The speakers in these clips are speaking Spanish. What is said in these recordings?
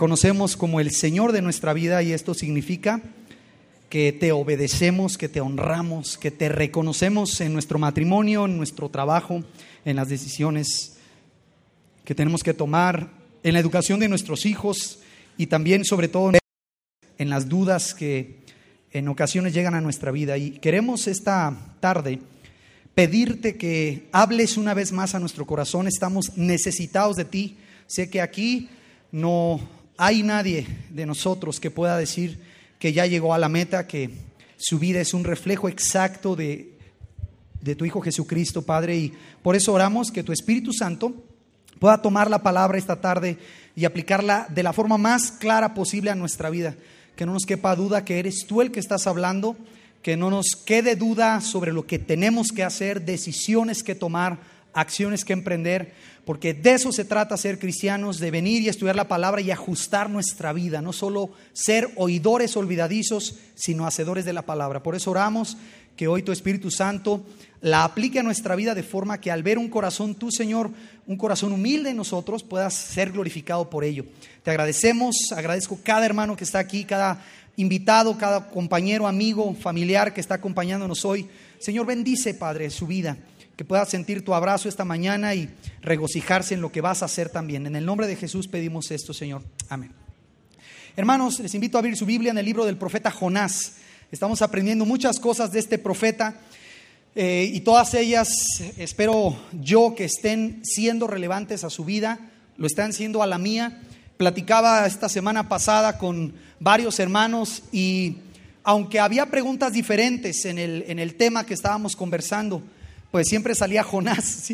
reconocemos como el Señor de nuestra vida, y esto significa que te obedecemos, que te honramos, que te reconocemos en nuestro matrimonio, en nuestro trabajo, en las decisiones que tenemos que tomar, en la educación de nuestros hijos y también, sobre todo, en las dudas que en ocasiones llegan a nuestra vida. Y queremos esta tarde pedirte que hables una vez más a nuestro corazón. Estamos necesitados de ti. Sé que aquí no hay nadie de nosotros que pueda decir que ya llegó a la meta, que su vida es un reflejo exacto de tu Hijo Jesucristo, Padre. Y por eso oramos que tu Espíritu Santo pueda tomar la palabra esta tarde y aplicarla de la forma más clara posible a nuestra vida. Que no nos quepa duda que eres tú el que estás hablando, que no nos quede duda sobre lo que tenemos que hacer, decisiones que tomar, acciones que emprender, porque de eso se trata ser cristianos, de venir y estudiar la palabra y ajustar nuestra vida, no solo ser oidores olvidadizos, sino hacedores de la palabra. Por eso oramos que hoy tu Espíritu Santo la aplique a nuestra vida de forma que al ver un corazón, tú, Señor, un corazón humilde en nosotros, puedas ser glorificado por ello. Te agradezco cada hermano que está aquí, cada invitado, cada compañero, amigo, familiar que está acompañándonos hoy. Señor, bendice, Padre, su vida, que pueda sentir tu abrazo esta mañana y regocijarse en lo que vas a hacer también. En el nombre de Jesús pedimos esto, Señor. Amén. Hermanos, les invito a abrir su Biblia en el libro del profeta Jonás. Estamos aprendiendo muchas cosas de este profeta y todas ellas espero yo que estén siendo relevantes a su vida, lo están siendo a la mía. Platicaba esta semana pasada con varios hermanos y aunque había preguntas diferentes en el tema que estábamos conversando, pues siempre salía Jonás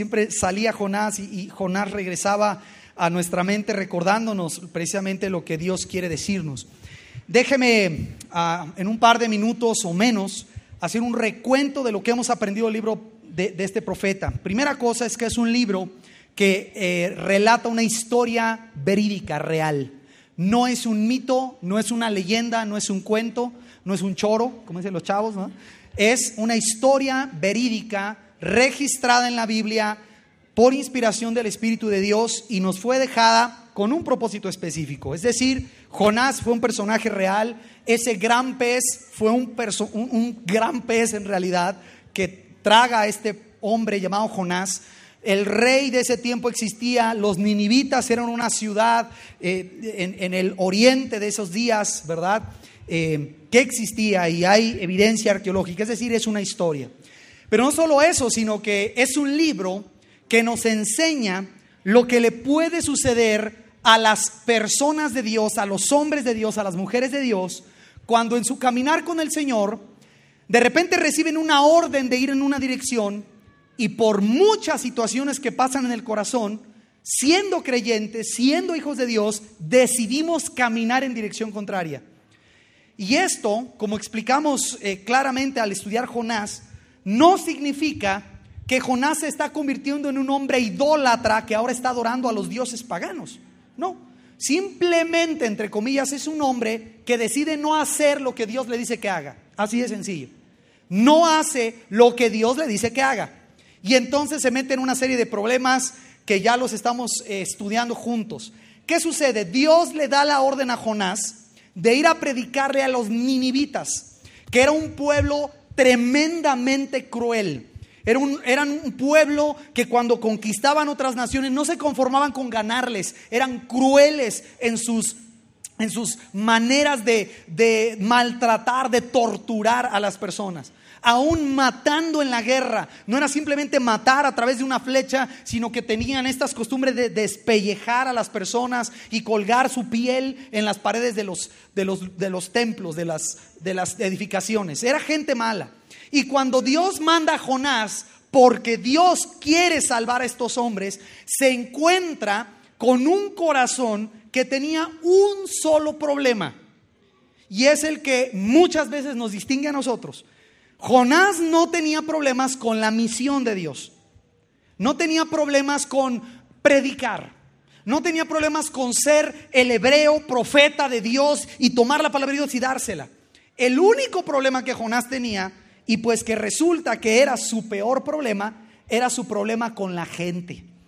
y Jonás regresaba a nuestra mente recordándonos precisamente lo que Dios quiere decirnos. Déjeme en un par de minutos o menos hacer un recuento de lo que hemos aprendido del libro de este profeta. Primera cosa es que es un libro que relata una historia verídica, real. No es un mito, no es una leyenda, no es un cuento, no es un choro, como dicen los chavos, ¿no? Es una historia verídica registrada en la Biblia por inspiración del Espíritu de Dios y nos fue dejada con un propósito específico. Es decir, Jonás fue un personaje real. Ese gran pez fue un gran pez en realidad que traga a este hombre llamado Jonás. El rey de ese tiempo existía. Los ninivitas eran una ciudad en el oriente de esos días, ¿verdad? Que existía y hay evidencia arqueológica. Es decir, es una historia. Pero no solo eso, sino que es un libro que nos enseña lo que le puede suceder a las personas de Dios, a los hombres de Dios, a las mujeres de Dios, cuando en su caminar con el Señor, de repente reciben una orden de ir en una dirección y por muchas situaciones que pasan en el corazón, siendo creyentes, siendo hijos de Dios, decidimos caminar en dirección contraria. Y esto, como explicamos claramente al estudiar Jonás, no significa que Jonás se está convirtiendo en un hombre idólatra que ahora está adorando a los dioses paganos. No, simplemente, entre comillas, es un hombre que decide no hacer lo que Dios le dice que haga. Así de sencillo. No hace lo que Dios le dice que haga. Y entonces se mete en una serie de problemas que ya los estamos estudiando juntos. ¿Qué sucede? Dios le da la orden a Jonás de ir a predicarle a los ninivitas, que era un pueblo tremendamente cruel. Eran un pueblo que cuando conquistaban otras naciones no se conformaban con ganarles, eran crueles en sus maneras de maltratar, de torturar a las personas. Aún matando en la guerra, no era simplemente matar a través de una flecha, sino que tenían estas costumbres de despellejar a las personas y colgar su piel en las paredes de los templos, de las edificaciones. Era gente mala. Y cuando Dios manda a Jonás, porque Dios quiere salvar a estos hombres, se encuentra con un corazón que tenía un solo problema, y es el que muchas veces nos distingue a nosotros. Jonás no tenía problemas con la misión de Dios, no tenía problemas con predicar, no tenía problemas con ser el hebreo profeta de Dios y tomar la palabra de Dios y dársela. El único problema que Jonás tenía, y pues que resulta que era su peor problema, era su problema con la gente.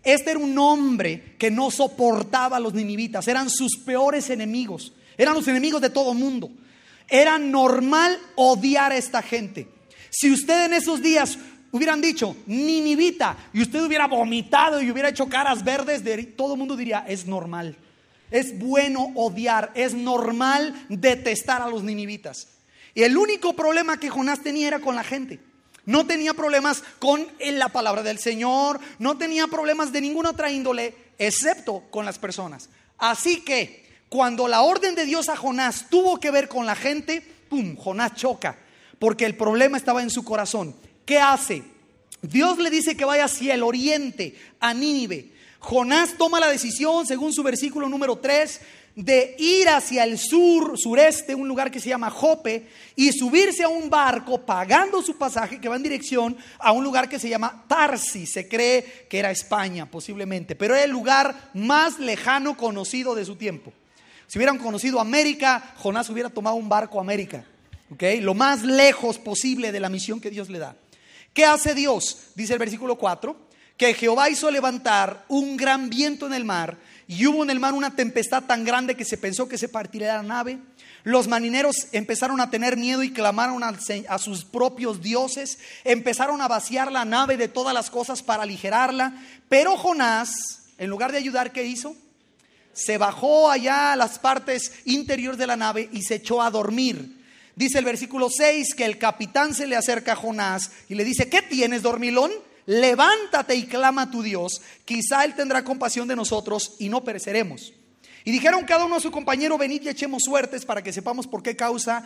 Este era un hombre que no soportaba a los ninivitas, eran sus peores enemigos, eran los enemigos de todo mundo. Era normal odiar a esta gente. Si usted en esos días hubieran dicho ninivita y usted hubiera vomitado y hubiera hecho caras verdes, todo el mundo diría: es normal, es bueno odiar, es normal detestar a los ninivitas. Y el único problema que Jonás tenía era con la gente. No tenía problemas con la palabra del Señor, no tenía problemas de ninguna otra índole, excepto con las personas. Así que cuando la orden de Dios a Jonás tuvo que ver con la gente, ¡pum!, Jonás choca, porque el problema estaba en su corazón. ¿Qué hace? Dios le dice que vaya hacia el oriente, a Nínive. Jonás toma la decisión, según su versículo número 3, de ir hacia el sureste, un lugar que se llama Jope, y subirse a un barco pagando su pasaje, que va en dirección a un lugar que se llama Tarsis. Se cree que era España posiblemente, pero era el lugar más lejano conocido de su tiempo. Si hubieran conocido América, Jonás hubiera tomado un barco a América, ¿okay? Lo más lejos posible de la misión que Dios le da. ¿Qué hace Dios? Dice el versículo 4, que Jehová hizo levantar un gran viento en el mar, y hubo en el mar una tempestad tan grande que se pensó que se partiría la nave. Los marineros empezaron a tener miedo y clamaron a sus propios dioses. Empezaron a vaciar la nave de todas las cosas para aligerarla. Pero Jonás, en lugar de ayudar, ¿qué hizo? Se bajó allá a las partes interiores de la nave y se echó a dormir. Dice el versículo 6 que el capitán se le acerca a Jonás y le dice: ¿qué tienes, dormilón? Levántate y clama a tu Dios, quizá Él tendrá compasión de nosotros y no pereceremos. Y dijeron cada uno a su compañero: venid y echemos suertes para que sepamos por causa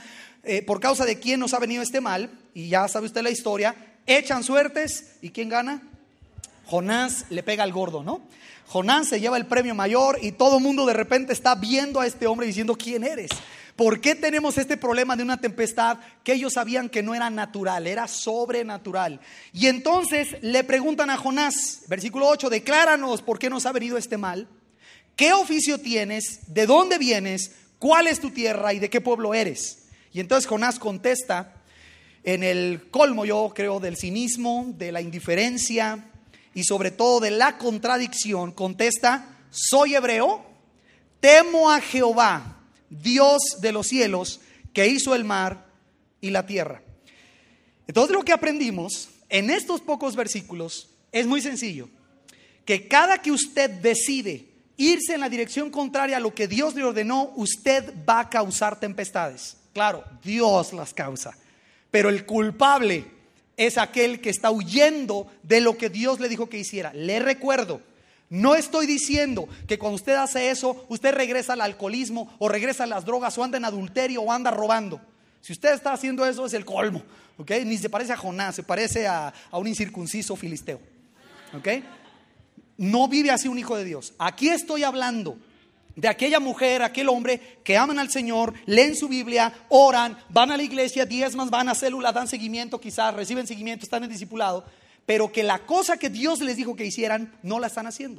de quién nos ha venido este mal. Y ya sabe usted la historia. Echan suertes, ¿y quién gana? Jonás le pega al gordo, ¿no? Jonás se lleva el premio mayor y todo el mundo de repente está viendo a este hombre diciendo: ¿quién eres? ¿Por qué tenemos este problema de una tempestad que ellos sabían que no era natural, era sobrenatural? Y entonces le preguntan a Jonás, versículo 8: decláranos por qué nos ha venido este mal. ¿Qué oficio tienes? ¿De dónde vienes? ¿Cuál es tu tierra? ¿Y de qué pueblo eres? Y entonces Jonás contesta en el colmo, yo creo, del cinismo, de la indiferencia y sobre todo de la contradicción. Contesta: soy hebreo, temo a Jehová, Dios de los cielos, que hizo el mar y la tierra. Entonces lo que aprendimos en estos pocos versículos es muy sencillo: que cada que usted decide irse en la dirección contraria a lo que Dios le ordenó, usted va a causar tempestades. Claro, Dios las causa, pero el culpable es aquel que está huyendo de lo que Dios le dijo que hiciera. Le recuerdo, no estoy diciendo que cuando usted hace eso, usted regresa al alcoholismo o regresa a las drogas o anda en adulterio o anda robando. Si usted está haciendo eso, es el colmo, ¿okay? Ni se parece a Jonás, se parece a un incircunciso filisteo, ¿okay? No vive así un hijo de Dios. Aquí estoy hablando de aquella mujer, aquel hombre que aman al Señor, leen su Biblia, oran, van a la iglesia, diezman, van a célula, dan seguimiento, quizás reciben seguimiento, están en discipulado, pero que la cosa que Dios les dijo que hicieran no la están haciendo.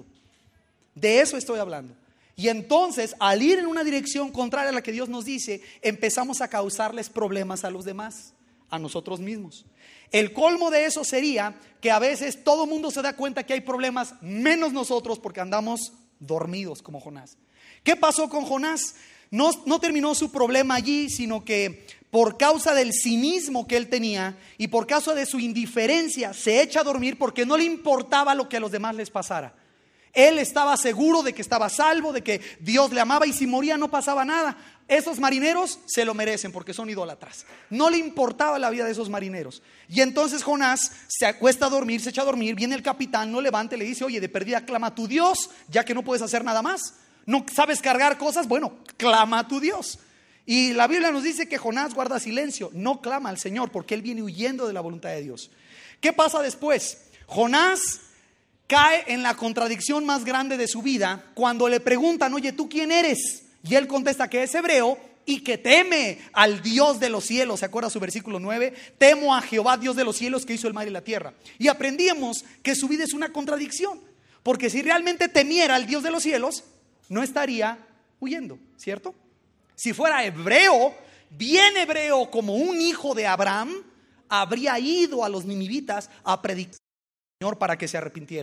De eso estoy hablando. Y entonces, al ir en una dirección contraria a la que Dios nos dice, empezamos a causarles problemas a los demás, a nosotros mismos. El colmo de eso sería que a veces todo el mundo se da cuenta que hay problemas, menos nosotros, porque andamos dormidos como Jonás. ¿Qué pasó con Jonás? No terminó su problema allí, sino que por causa del cinismo que él tenía y por causa de su indiferencia se echa a dormir porque no le importaba lo que a los demás les pasara. Él estaba seguro de que estaba salvo, de que Dios le amaba, y si moría no pasaba nada. Esos marineros se lo merecen porque son idólatras. No le importaba la vida de esos marineros. Y entonces Jonás se acuesta a dormir, se echa a dormir. Viene el capitán, no levanta y le dice: oye, de perdida clama a tu Dios, ya que no puedes hacer nada más. ¿No sabes cargar cosas? Bueno, clama a tu Dios. Y la Biblia nos dice que Jonás guarda silencio, no clama al Señor porque él viene huyendo de la voluntad de Dios. ¿Qué pasa después? Jonás cae en la contradicción más grande de su vida cuando le preguntan: oye, ¿tú quién eres? Y él contesta que es hebreo y que teme al Dios de los cielos. ¿Se acuerda su versículo 9? Temo a Jehová, Dios de los cielos, que hizo el mar y la tierra. Y aprendíamos que su vida es una contradicción, porque si realmente temiera al Dios de los cielos, no estaría huyendo, ¿cierto? Si fuera hebreo, bien hebreo, como un hijo de Abraham, habría ido a los ninivitas a predicar al Señor para que se arrepintieran.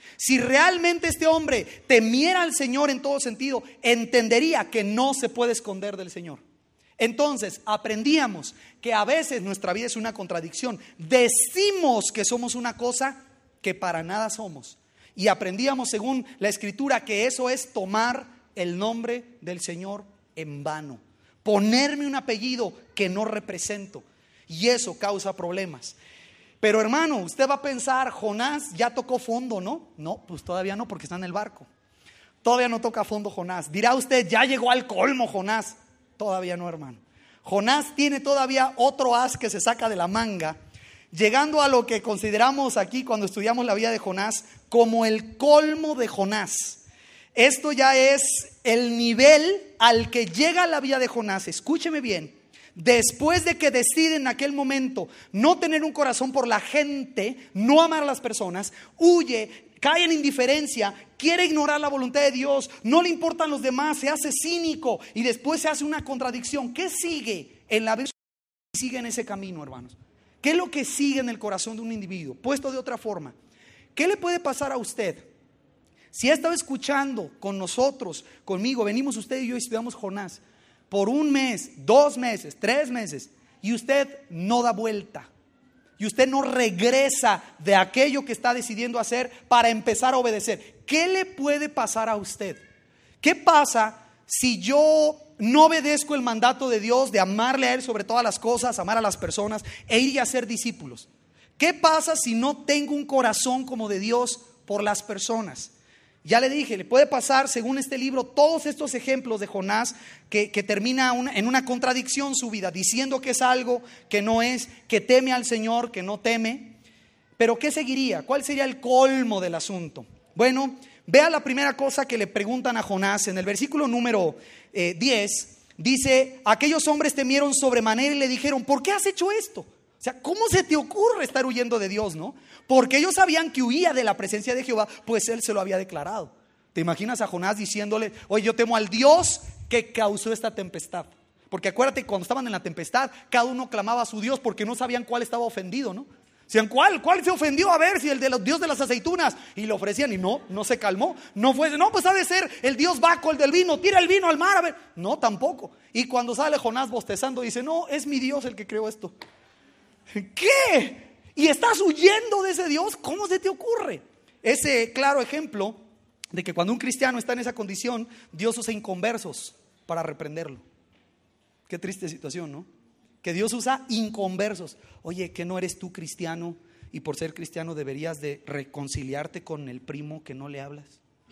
Si realmente este hombre temiera al Señor en todo sentido, entendería que no se puede esconder del Señor. Entonces aprendíamos que a veces nuestra vida es una contradicción. Decimos que somos una cosa que para nada somos. Y aprendíamos según la Escritura que eso es tomar el nombre del Señor en vano. Ponerme un apellido que no represento. Y eso causa problemas. Pero hermano, usted va a pensar, Jonás ya tocó fondo, ¿no? No, pues todavía no, porque está en el barco. Todavía no toca fondo Jonás. Dirá usted, ya llegó al colmo Jonás. Todavía no, hermano. Jonás tiene todavía otro as que se saca de la manga, llegando a lo que consideramos aquí cuando estudiamos la vida de Jonás como el colmo de Jonás. Esto ya es el nivel al que llega la vida de Jonás. Escúcheme bien. Después de que decide en aquel momento no tener un corazón por la gente, no amar a las personas, huye, cae en indiferencia, quiere ignorar la voluntad de Dios, no le importan los demás, se hace cínico y después se hace una contradicción. ¿Qué sigue en la vida? Sigue en ese camino, hermanos. ¿Qué es lo que sigue en el corazón de un individuo? Puesto de otra forma, ¿qué le puede pasar a usted? Si ha estado escuchando con nosotros, conmigo, venimos usted y yo y estudiamos Jonás por 1 mes, 2 meses, 3 meses, y usted no da vuelta, y usted no regresa de aquello que está decidiendo hacer para empezar a obedecer, ¿qué le puede pasar a usted? ¿Qué pasa si yo no obedezco el mandato de Dios de amarle a Él sobre todas las cosas, amar a las personas e ir a ser discípulos? ¿Qué pasa si no tengo un corazón como de Dios por las personas? Ya le dije, le puede pasar, según este libro, todos estos ejemplos de Jonás que termina en una contradicción su vida, diciendo que es algo que no es, que teme al Señor, que no teme. Pero ¿qué seguiría? ¿Cuál sería el colmo del asunto? Bueno, vea la primera cosa que le preguntan a Jonás en el versículo número 10. Dice, aquellos hombres temieron sobremanera y le dijeron, ¿por qué has hecho esto? O sea, ¿cómo se te ocurre estar huyendo de Dios, no? Porque ellos sabían que huía de la presencia de Jehová, pues Él se lo había declarado. ¿Te imaginas a Jonás diciéndole, oye, yo temo al Dios que causó esta tempestad? Porque acuérdate, cuando estaban en la tempestad, cada uno clamaba a su Dios porque no sabían cuál estaba ofendido, ¿no? Decían, ¿cuál se ofendió? A ver, si el de los Dios de las aceitunas. Y le ofrecían y no se calmó. No fue, no, pues ha de ser el Dios Baco, el del vino, tira el vino al mar, a ver. No, tampoco. Y cuando sale Jonás bostezando, dice, no, es mi Dios el que creó esto. ¿Qué? ¿Y estás huyendo de ese Dios? ¿Cómo se te ocurre? Ese claro ejemplo de que cuando un cristiano está en esa condición, Dios usa inconversos para reprenderlo. Qué triste situación, ¿no? Que Dios usa inconversos. Oye, ¿que no eres tú cristiano? Y por ser cristiano deberías de reconciliarte con el primo que no le hablas.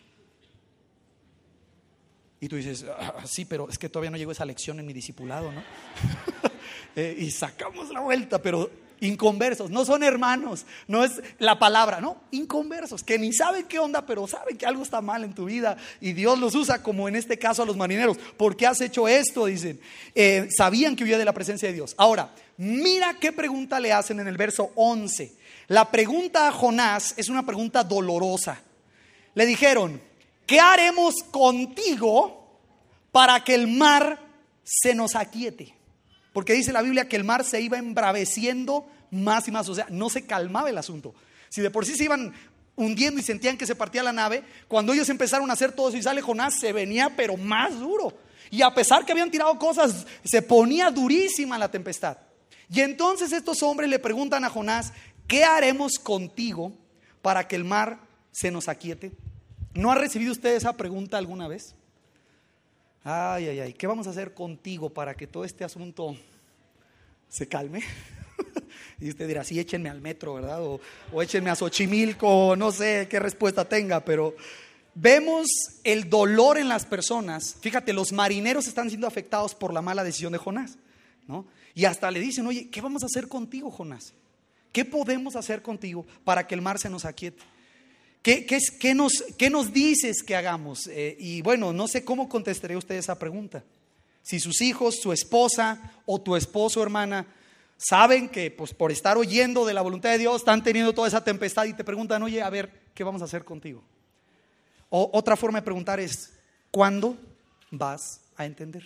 Y tú dices, sí, pero es que todavía no llegó esa lección en mi discipulado, ¿no? Y sacamos la vuelta, pero inconversos, no son hermanos, no es la palabra, no, inconversos, que ni saben qué onda, pero saben que algo está mal en tu vida y Dios los usa, como en este caso a los marineros. ¿Por qué has hecho esto? Dicen, sabían que huía de la presencia de Dios. Ahora, mira qué pregunta le hacen en el verso 11. La pregunta a Jonás es una pregunta dolorosa. Le dijeron, ¿qué haremos contigo para que el mar se nos aquiete? Porque dice la Biblia que el mar se iba embraveciendo más y más, o sea, no se calmaba el asunto. Si de por sí se iban hundiendo y sentían que se partía la nave, cuando ellos empezaron a hacer todo eso y sale Jonás, se venía pero más duro. Y a pesar que habían tirado cosas, se ponía durísima la tempestad. Y entonces estos hombres le preguntan a Jonás, ¿qué haremos contigo para que el mar se nos aquiete? ¿No ha recibido usted esa pregunta alguna vez? Ay, ¿qué vamos a hacer contigo para que todo este asunto se calme? Y usted dirá, sí, échenme al metro, ¿verdad? O échenme a Xochimilco, no sé qué respuesta tenga, pero vemos el dolor en las personas. Fíjate, los marineros están siendo afectados por la mala decisión de Jonás, ¿no? Y hasta le dicen, oye, ¿qué vamos a hacer contigo, Jonás? ¿Qué podemos hacer contigo para que el mar se nos aquiete? ¿Qué nos dices que hagamos? Y bueno, no sé cómo contestaría usted esa pregunta. Si sus hijos, su esposa o tu esposo, hermana, saben que pues, por estar oyendo de la voluntad de Dios están teniendo toda esa tempestad y te preguntan, oye, a ver, ¿qué vamos a hacer contigo? O otra forma de preguntar es, ¿cuándo vas a entender?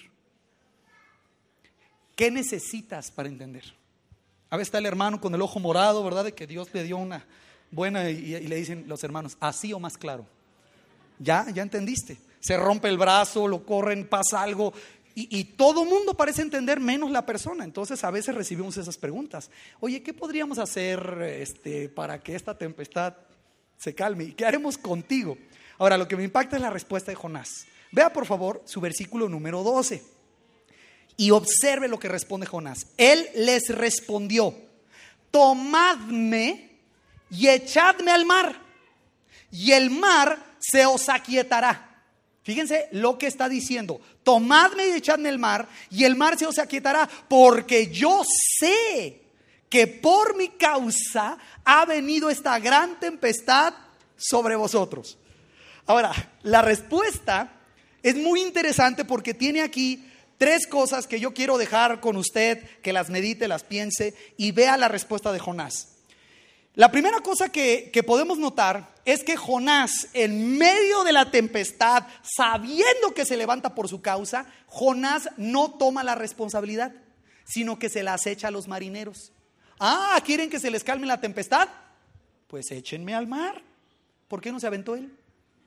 ¿Qué necesitas para entender? A veces está el hermano con el ojo morado, ¿verdad? De que Dios le dio Bueno, y le dicen los hermanos, así o más claro. Ya entendiste. Se rompe el brazo, lo corren, pasa algo. Y todo mundo parece entender menos la persona. Entonces a veces recibimos esas preguntas. Oye, ¿qué podríamos hacer para que esta tempestad se calme? ¿Y qué haremos contigo? Ahora, lo que me impacta es la respuesta de Jonás. Vea por favor su versículo número 12 y observe lo que responde Jonás. Él les respondió: tomadme y echadme al mar, y el mar se os aquietará. Fíjense lo que está diciendo: tomadme y echadme al mar, y el mar se os aquietará, porque yo sé que por mi causa ha venido esta gran tempestad sobre vosotros. Ahora, la respuesta es muy interesante porque tiene aquí 3 cosas que yo quiero dejar con usted, que las medite, las piense y vea la respuesta de Jonás. La primera cosa que podemos notar es que Jonás, en medio de la tempestad, sabiendo que se levanta por su causa, Jonás no toma la responsabilidad, sino que se las echa a los marineros. ¿Quieren que se les calme la tempestad? Pues échenme al mar. ¿Por qué no se aventó él?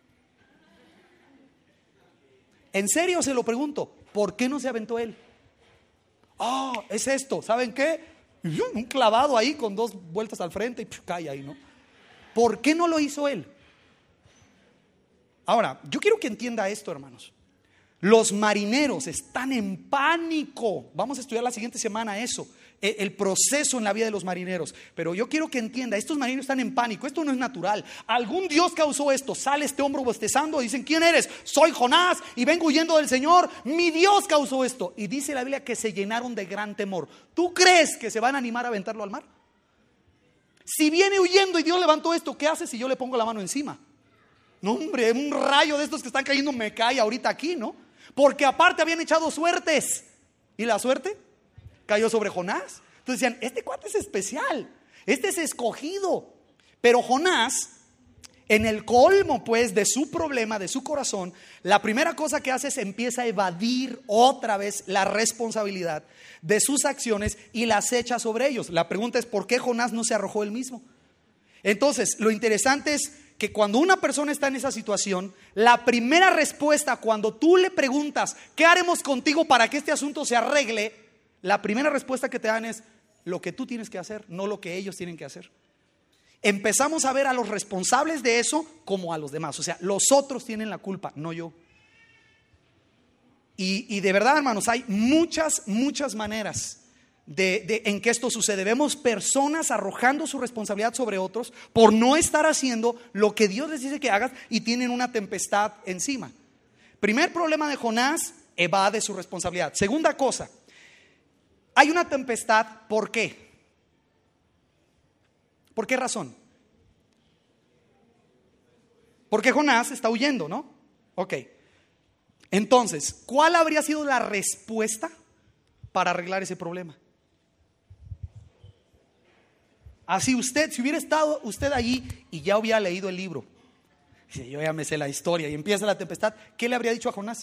En serio se lo pregunto, ¿por qué no se aventó él? Es esto, ¿saben qué? Un clavado ahí con 2 vueltas al frente y cae ahí, ¿no? ¿Por qué no lo hizo él? Ahora, yo quiero que entienda esto, hermanos. Los marineros están en pánico. Vamos a estudiar la siguiente semana eso, el proceso en la vida de los marineros. Pero yo quiero que entienda, estos marineros están en pánico. Esto no es natural. Algún Dios causó esto. Sale este hombre bostezando, dicen: ¿quién eres? Soy Jonás y vengo huyendo del Señor. Mi Dios causó esto. Y dice la Biblia que se llenaron de gran temor. ¿Tú crees que se van a animar a aventarlo al mar? Si viene huyendo y Dios levantó esto, ¿qué hace si yo le pongo la mano encima? No, hombre, un rayo de estos que están cayendo me cae ahorita aquí, ¿no? Porque aparte habían echado suertes. ¿Y la suerte? Cayó sobre Jonás. Entonces decían: este cuate es especial, este es escogido. Pero Jonás, en el colmo pues de su problema, de su corazón, la primera cosa que hace es empieza a evadir otra vez la responsabilidad de sus acciones y las echa sobre ellos. La pregunta es: ¿por qué Jonás no se arrojó él mismo? Entonces, lo interesante es que cuando una persona está en esa situación, la primera respuesta, cuando tú le preguntas: ¿qué haremos contigo para que este asunto se arregle? La primera respuesta que te dan es lo que tú tienes que hacer, no lo que ellos tienen que hacer. Empezamos a ver a los responsables de eso como a los demás. O sea, los otros tienen la culpa, no yo. Y de verdad, hermanos, hay muchas maneras en que esto sucede. Vemos personas arrojando su responsabilidad sobre otros por no estar haciendo lo que Dios les dice que hagan y tienen una tempestad encima. Primer problema de Jonás: evade su responsabilidad. Segunda cosa, hay una tempestad. ¿Por qué? ¿Por qué razón? Porque Jonás está huyendo, ¿no? Ok. Entonces, ¿cuál habría sido la respuesta para arreglar ese problema? Así si hubiera estado usted allí y ya hubiera leído el libro, dice: yo ya me sé la historia, y empieza la tempestad, ¿qué le habría dicho a Jonás?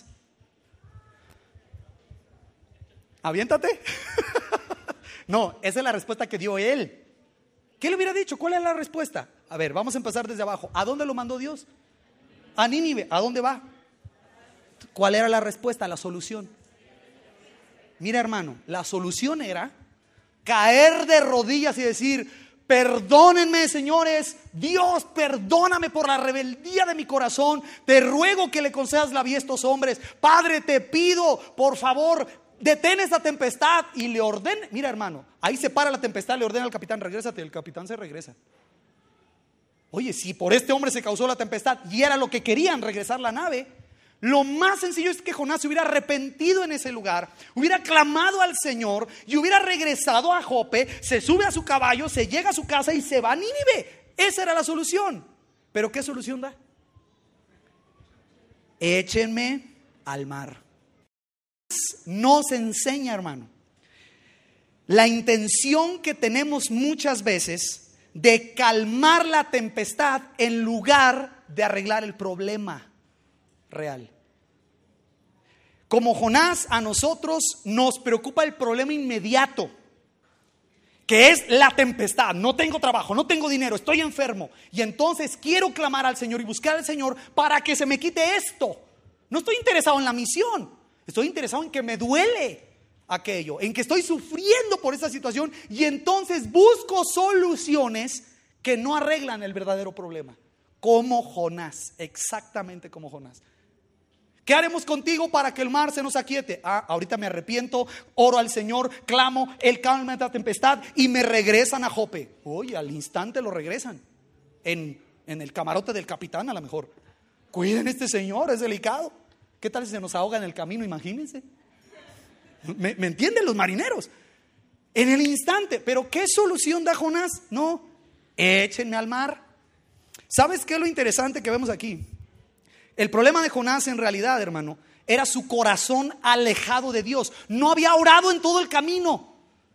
¿Aviéntate? No, esa es la respuesta que dio él. ¿Qué le hubiera dicho? ¿Cuál es la respuesta? A ver, vamos a empezar desde abajo. ¿A dónde lo mandó Dios? A Nínive. ¿A dónde va? ¿Cuál era la respuesta? La solución. Mira, hermano, la solución era caer de rodillas y decir: perdónenme, señores, Dios, perdóname por la rebeldía de mi corazón. Te ruego que le concedas la vida a estos hombres. Padre, te pido, por favor, detén esta tempestad. Y le ordena. Mira, hermano, ahí se para la tempestad, le ordena al capitán: regrésate. El capitán se regresa. Oye, si por este hombre se causó la tempestad y era lo que querían, regresar la nave, lo más sencillo es que Jonás se hubiera arrepentido en ese lugar, hubiera clamado al Señor y hubiera regresado a Jope, se sube a su caballo, se llega a su casa y se va a Nínive. Esa era la solución. ¿Pero qué solución da? Échenme al mar. Nos enseña, hermano, la intención que tenemos muchas veces de calmar la tempestad en lugar de arreglar el problema real. Como Jonás, a nosotros nos preocupa el problema inmediato que es la tempestad. No tengo trabajo, no tengo dinero, estoy enfermo, y entonces quiero clamar al Señor y buscar al Señor para que se me quite esto. No estoy interesado en la misión, estoy interesado en que me duele aquello, en que estoy sufriendo por esa situación, y entonces busco soluciones que no arreglan el verdadero problema. Como Jonás, exactamente como Jonás. ¿Qué haremos contigo para que el mar se nos aquiete? Ahorita me arrepiento, oro al Señor, clamo, Él calma la tempestad y me regresan a Jope. Oye, al instante lo regresan en el camarote del capitán, a lo mejor. Cuiden este señor, es delicado. ¿Qué tal si se nos ahoga en el camino? Imagínense. ¿Me entienden los marineros? En el instante. Pero ¿qué solución da Jonás? No, échenme al mar. ¿Sabes qué es lo interesante que vemos aquí? El problema de Jonás en realidad, hermano, era su corazón alejado de Dios. No había orado en todo el camino.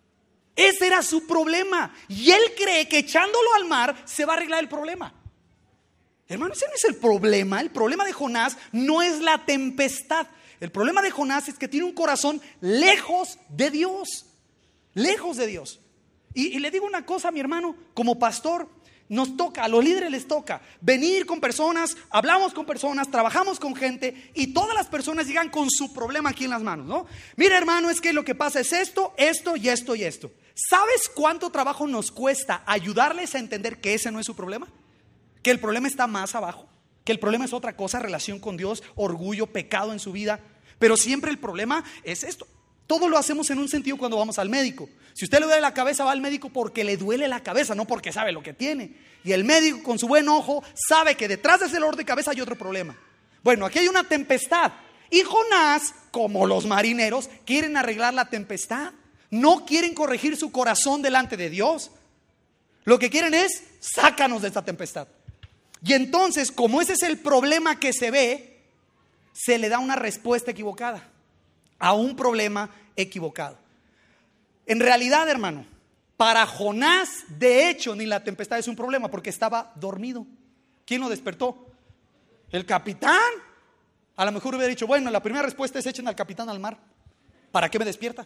Ese era su problema. Y él cree que echándolo al mar se va a arreglar el problema. Hermano, ese no es el problema. El problema de Jonás no es la tempestad. El problema de Jonás es que tiene un corazón lejos de Dios. Lejos de Dios. Y le digo una cosa, mi hermano, como pastor, nos toca, a los líderes les toca venir con personas, hablamos con personas, trabajamos con gente, y todas las personas llegan con su problema aquí en las manos, ¿no? Mira, hermano, es que lo que pasa es esto, esto y esto y esto. ¿Sabes cuánto trabajo nos cuesta ayudarles a entender que ese no es su problema? Que el problema está más abajo, que el problema es otra cosa, relación con Dios, orgullo, pecado en su vida. Pero siempre el problema es esto. Todo lo hacemos en un sentido cuando vamos al médico. Si usted le duele la cabeza, va al médico porque le duele la cabeza, no porque sabe lo que tiene. Y el médico, con su buen ojo, sabe que detrás de ese dolor de cabeza hay otro problema. Bueno, aquí hay una tempestad. Y Jonás, como los marineros, quieren arreglar la tempestad. No quieren corregir su corazón delante de Dios. Lo que quieren es, sácanos de esta tempestad. Y entonces, como ese es el problema que se ve, se le da una respuesta equivocada a un problema equivocado. En realidad, hermano, para Jonás, de hecho, ni la tempestad es un problema, porque estaba dormido. ¿Quién lo despertó? El capitán. A lo mejor hubiera dicho, bueno, la primera respuesta es: echen al capitán al mar. ¿Para qué me despierta?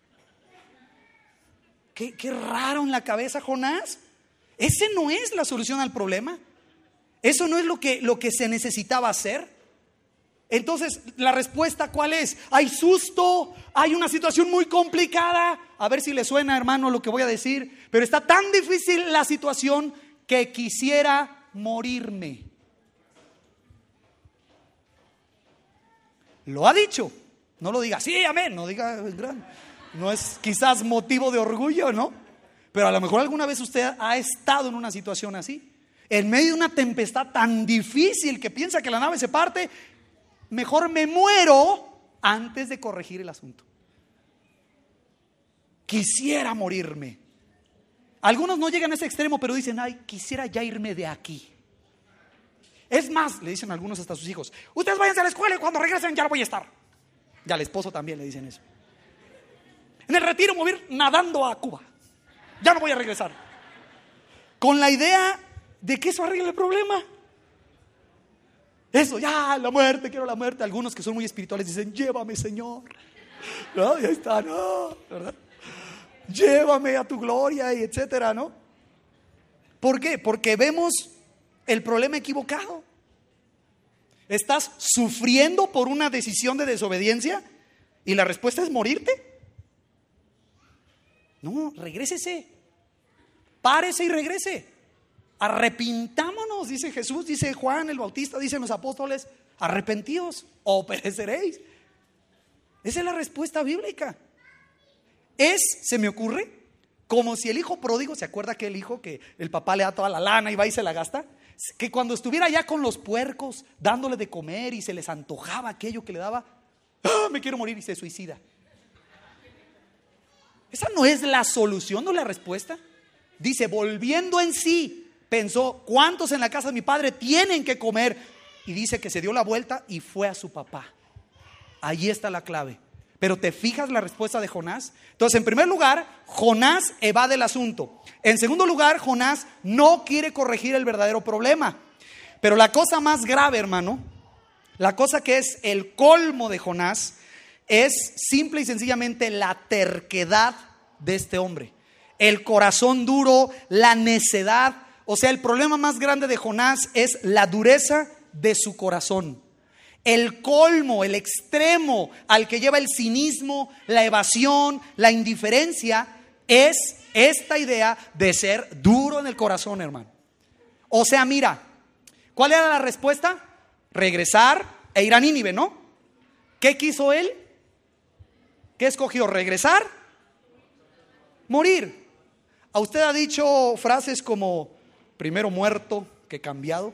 Qué raro en la cabeza, Jonás. Ese no es la solución al problema. Eso no es lo que se necesitaba hacer. Entonces, la respuesta, ¿cuál es? Hay susto, hay una situación muy complicada. A ver si le suena, hermano, lo que voy a decir. Pero está tan difícil la situación que quisiera morirme. Lo ha dicho. No lo diga, sí, amén. No diga, no es quizás motivo de orgullo, ¿no? Pero a lo mejor alguna vez usted ha estado en una situación así, en medio de una tempestad tan difícil que piensa que la nave se parte. Mejor me muero antes de corregir el asunto. Quisiera morirme. Algunos no llegan a ese extremo, pero dicen: ay, quisiera ya irme de aquí. Es más, le dicen algunos hasta a sus hijos: ustedes váyanse a la escuela y cuando regresen ya no voy a estar. Y al esposo también le dicen eso. En el retiro me voy a ir nadando a Cuba. Ya no voy a regresar. Con la idea de que eso arregle el problema. Eso, ya, la muerte, quiero la muerte. Algunos que son muy espirituales dicen: llévame, Señor. ¿No? Y ahí está, no, ¿verdad? Llévame a tu gloria, y etcétera, ¿no? ¿Por qué? Porque vemos el problema equivocado. ¿Estás sufriendo por una decisión de desobediencia y la respuesta es morirte? No, regrésese. Párese y regrese. Arrepintámonos, dice Jesús, dice Juan el Bautista, dicen los apóstoles: arrepentíos o pereceréis. Esa es la respuesta bíblica. Se me ocurre, como si el hijo pródigo, ¿se acuerda que el hijo que el papá le da toda la lana y va y se la gasta? Que cuando estuviera ya con los puercos dándole de comer y se les antojaba aquello que le daba, me quiero morir, y se suicida. Esa no es la solución, no es la respuesta. Dice: volviendo en sí, pensó: ¿cuántos en la casa de mi padre tienen que comer? Y dice que se dio la vuelta y fue a su papá. Ahí está la clave. Pero ¿te fijas la respuesta de Jonás? Entonces, en primer lugar, Jonás evade el asunto. En segundo lugar, Jonás no quiere corregir el verdadero problema. Pero la cosa más grave, hermano, la cosa que es el colmo de Jonás, es simple y sencillamente la terquedad de este hombre. el corazón duro, la necedad. O sea, el problema más grande de Jonás es la dureza de su corazón. El colmo, el extremo al que lleva el cinismo, la evasión, la indiferencia, es esta idea de ser duro en el corazón, hermano. O sea, mira, ¿cuál era la respuesta? Regresar e ir a Nínive, ¿no? ¿Qué quiso él? ¿Qué escogió? ¿Regresar? Morir. ¿A usted ha dicho frases como primero muerto que cambiado?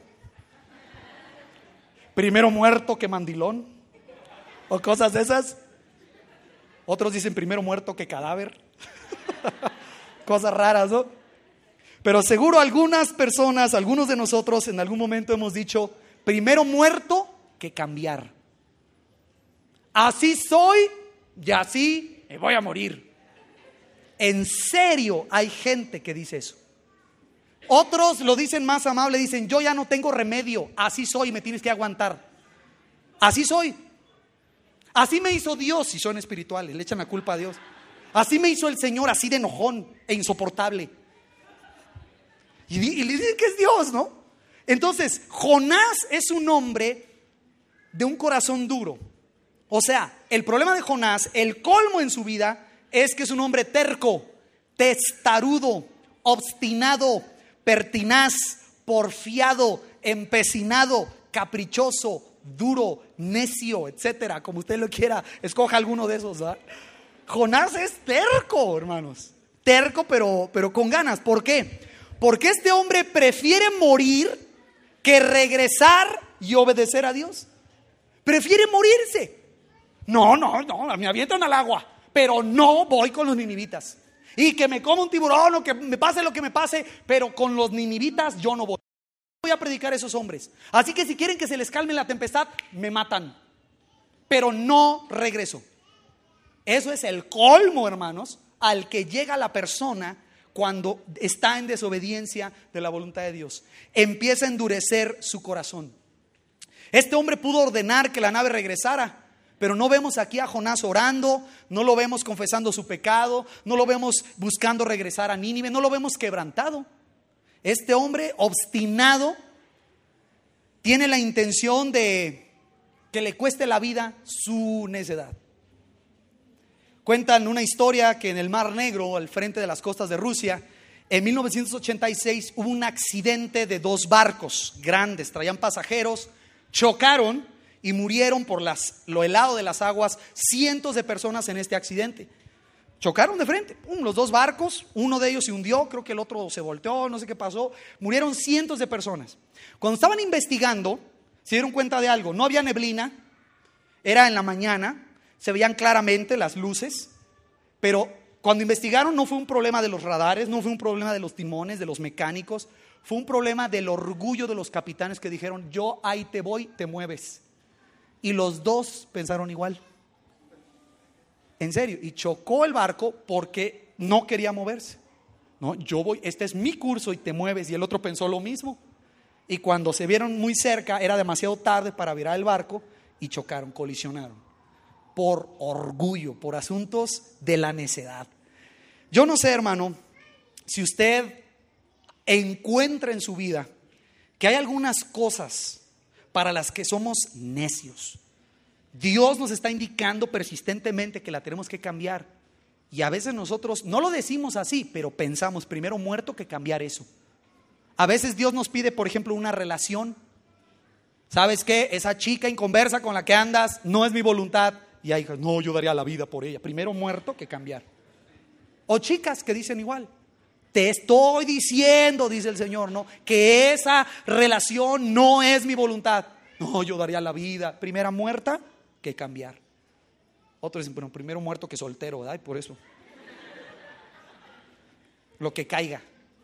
Primero muerto que mandilón, o cosas de esas. Otros dicen primero muerto que cadáver. Cosas raras, ¿no? Pero seguro algunas personas, algunos de nosotros en algún momento hemos dicho primero muerto que cambiar. Así soy y así me voy a morir. En serio, hay gente que dice eso. Otros lo dicen más amable, dicen yo ya no tengo remedio, así soy, me tienes que aguantar. Así soy. Así me hizo Dios, si son espirituales, le echan la culpa a Dios. Así me hizo el Señor, así de enojón e insoportable. Y le dicen que es Dios, ¿no? Entonces, Jonás es un hombre de un corazón duro. O sea, el problema de Jonás, el colmo en su vida, es que es un hombre terco, testarudo, obstinado, pertinaz, porfiado, empecinado, caprichoso, duro, necio, etcétera, como usted lo quiera, escoja alguno de esos, ¿verdad? Jonás es terco, hermanos, terco pero con ganas. ¿Por qué? Porque este hombre prefiere morir que regresar y obedecer a Dios. Prefiere morirse. No, me avientan al agua, pero no voy con los ninivitas. Y que me coma un tiburón o que me pase lo que me pase, pero con los ninivitas yo no voy. Voy a predicar a esos hombres. Así que si quieren que se les calme la tempestad, me matan. Pero no regreso. Eso es el colmo, hermanos, al que llega la persona cuando está en desobediencia de la voluntad de Dios. Empieza a endurecer su corazón. Este hombre pudo ordenar que la nave regresara, pero no vemos aquí a Jonás orando, no lo vemos confesando su pecado, no lo vemos buscando regresar a Nínive, no lo vemos quebrantado. Este hombre obstinado tiene la intención de que le cueste la vida su necedad. Cuentan una historia que en el Mar Negro, al frente de las costas de Rusia, en 1986 hubo un accidente de 2 barcos grandes, traían pasajeros, chocaron y murieron por lo helado de las aguas cientos de personas en este accidente. Chocaron de frente, los 2 barcos, uno de ellos se hundió, creo que el otro se volteó, no sé qué pasó, murieron cientos de personas. Cuando estaban investigando, se dieron cuenta de algo, no había neblina, era en la mañana, se veían claramente las luces, pero cuando investigaron no fue un problema de los radares, no fue un problema de los timones, de los mecánicos, fue un problema del orgullo de los capitanes que dijeron, yo ahí te voy, te mueves. Y los 2 pensaron igual. En serio, y chocó el barco porque no quería moverse. No, yo voy, este es mi curso y te mueves. Y el otro pensó lo mismo. Y cuando se vieron muy cerca, era demasiado tarde para virar el barco y chocaron, colisionaron. Por orgullo, por asuntos de la necedad. Yo no sé, hermano, si usted encuentra en su vida que hay algunas cosas para las que somos necios. Dios nos está indicando persistentemente que la tenemos que cambiar. Y a veces nosotros no lo decimos así, pero pensamos primero muerto que cambiar eso. A veces Dios nos pide, por ejemplo, una relación. ¿Sabes qué? Esa chica inconversa con la que andas no es mi voluntad. Y hay hijas, no, yo daría la vida por ella. Primero muerto que cambiar. O chicas que dicen igual. Te estoy diciendo, dice el Señor, ¿no? Que esa relación no es mi voluntad. No, yo daría la vida. Primera muerta que cambiar. Otros dicen, bueno, primero muerto que soltero, ¿verdad? Y por eso. Lo que caiga.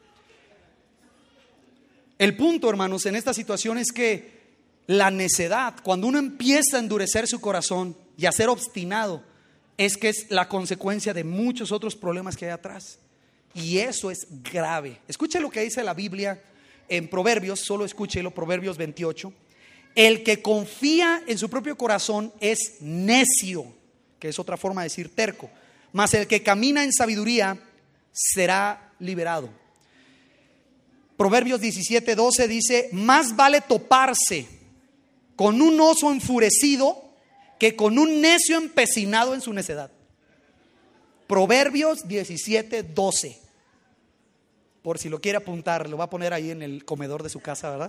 El punto, hermanos, en esta situación es que la necedad, cuando uno empieza a endurecer su corazón y a ser obstinado, es que es la consecuencia de muchos otros problemas que hay atrás. Y eso es grave. Escuche lo que dice la Biblia en Proverbios, solo escúchelo, Proverbios 28. El que confía en su propio corazón es necio, que es otra forma de decir terco. Mas el que camina en sabiduría será liberado. Proverbios 17:12 dice: más vale toparse con un oso enfurecido que con un necio empecinado en su necedad. Proverbios 17:12. Por si lo quiere apuntar, lo va a poner ahí en el comedor de su casa, ¿verdad?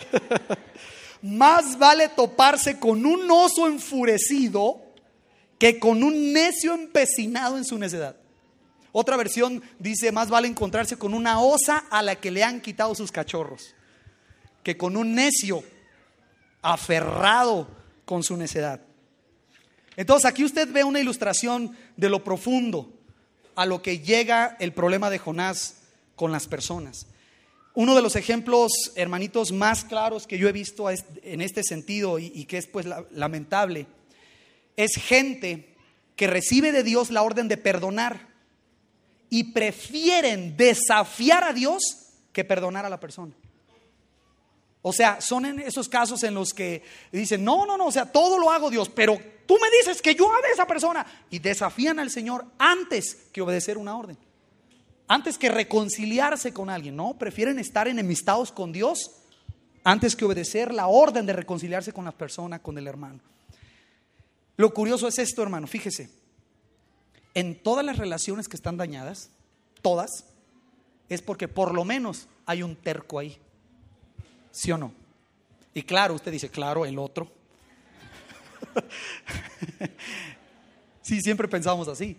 Más vale toparse con un oso enfurecido que con un necio empecinado en su necedad. Otra versión dice: más vale encontrarse con una osa a la que le han quitado sus cachorros que con un necio aferrado con su necedad. Entonces aquí usted ve una ilustración de lo profundo a lo que llega el problema de Jonás con las personas. Uno de los ejemplos, hermanitos, más claros que yo he visto en este sentido y que es pues lamentable, es gente que recibe de Dios la orden de perdonar y prefieren desafiar a Dios que perdonar a la persona. O sea, son en esos casos en los que dicen: no, o sea, todo lo hago Dios, pero tú me dices que yo ame a esa persona, y desafían al Señor antes que obedecer una orden, antes que reconciliarse con alguien. No, prefieren estar enemistados con Dios antes que obedecer la orden de reconciliarse con la persona, con el hermano. Lo curioso es esto, hermano, fíjese, en todas las relaciones que están dañadas, todas, es porque por lo menos hay un terco ahí. ¿Sí o no? Y claro, usted dice: claro, el otro. Sí, siempre pensamos así.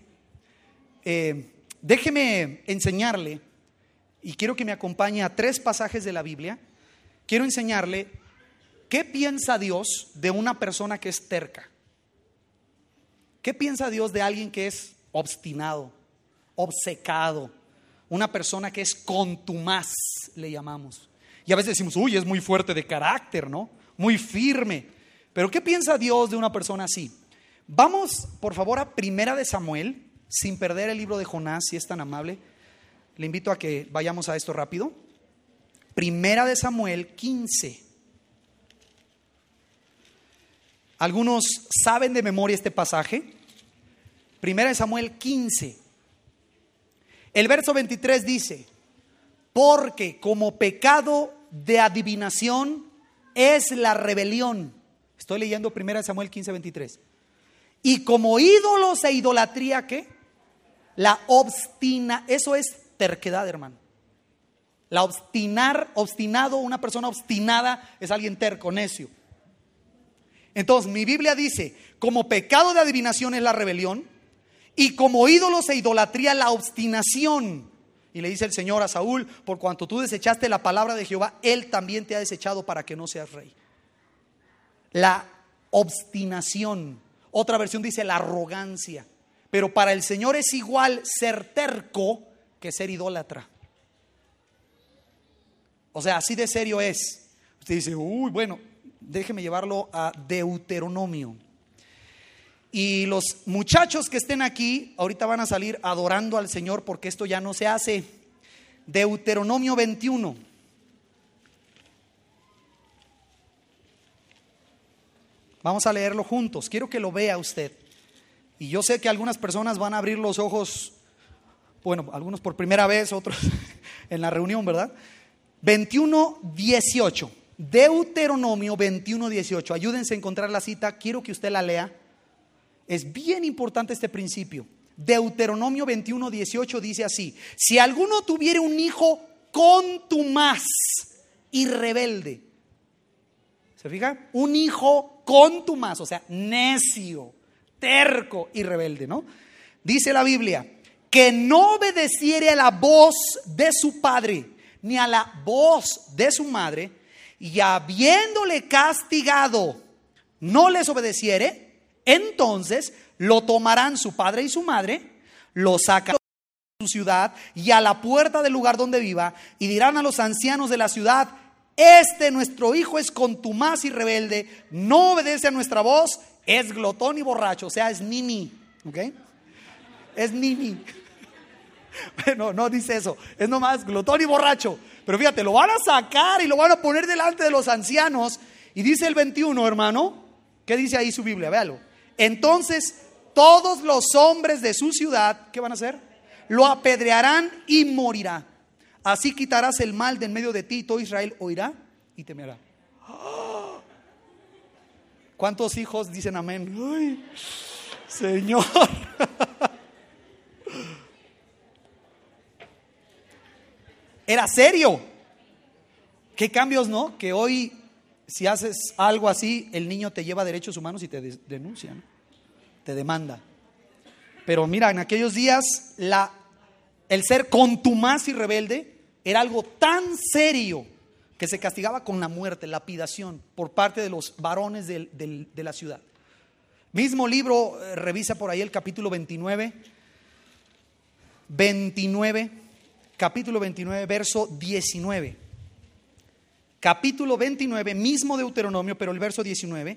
Déjeme enseñarle, y quiero que me acompañe a 3 pasajes de la Biblia. Quiero enseñarle qué piensa Dios de una persona que es terca. ¿Qué piensa Dios de alguien que es obstinado, obcecado? Una persona que es contumaz, le llamamos. Y a veces decimos: uy, es muy fuerte de carácter, ¿no? Muy firme. Pero ¿qué piensa Dios de una persona así? Vamos, por favor, a Primera de Samuel, sin perder el libro de Jonás, si es tan amable. Le invito a que vayamos a esto rápido. Primera de Samuel 15. Algunos saben de memoria este pasaje. Primera de Samuel 15. El verso 23 dice: porque como pecado de adivinación es la rebelión. Estoy leyendo 1 Samuel 15, 23. Y como ídolos e idolatría, ¿qué? Eso es terquedad, hermano. Obstinado, una persona obstinada es alguien terco, necio. Entonces mi Biblia dice: como pecado de adivinación es la rebelión, y como ídolos e idolatría la obstinación. Y le dice el Señor a Saúl: por cuanto tú desechaste la palabra de Jehová, Él también te ha desechado para que no seas rey. La obstinación. Otra versión dice la arrogancia. Pero para el Señor es igual ser terco que ser idólatra. O sea, así de serio es. Usted dice: uy, bueno, déjeme llevarlo a Deuteronomio. Y los muchachos que estén aquí ahorita van a salir adorando al Señor, porque esto ya no se hace. Deuteronomio 21. Vamos a leerlo juntos. Quiero que lo vea usted. Y yo sé que algunas personas van a abrir los ojos, bueno, algunos por primera vez, otros en la reunión, ¿verdad? 21:18. Deuteronomio 21:18. Ayúdense a encontrar la cita. Quiero que usted la lea. Es bien importante este principio. Deuteronomio 21:18 dice así: si alguno tuviere un hijo contumaz y rebelde. ¿Se fija? Un hijo contumaz, o sea, necio, terco y rebelde, ¿no? Dice la Biblia: que no obedeciere a la voz de su padre ni a la voz de su madre, y habiéndole castigado no les obedeciere, entonces lo tomarán su padre y su madre, lo sacarán de su ciudad y a la puerta del lugar donde viva, y dirán a los ancianos de la ciudad: nuestro hijo es contumaz y rebelde, no obedece a nuestra voz, es glotón y borracho. O sea, es nini, ¿ok? Es nini. Bueno, no dice eso, es nomás glotón y borracho. Pero fíjate, lo van a sacar y lo van a poner delante de los ancianos. Y dice el 21, hermano, ¿qué dice ahí su Biblia? Véalo. Entonces todos los hombres de su ciudad, ¿qué van a hacer? lo apedrearán y morirá. Así quitarás el mal de en medio de ti y todo Israel oirá y temerá. ¿Cuántos hijos dicen amén? Ay, Señor. Era serio. ¿Qué cambios, no? Que hoy, si haces algo así, el niño te lleva a derechos humanos y te denuncia, ¿no? Te demanda. Pero mira, en aquellos días el ser contumaz y rebelde era algo tan serio que se castigaba con la muerte, lapidación, por parte de los varones de la ciudad. Mismo libro, revisa por ahí el capítulo 29, capítulo 29, verso 19. Capítulo 29, mismo Deuteronomio, pero el verso 19.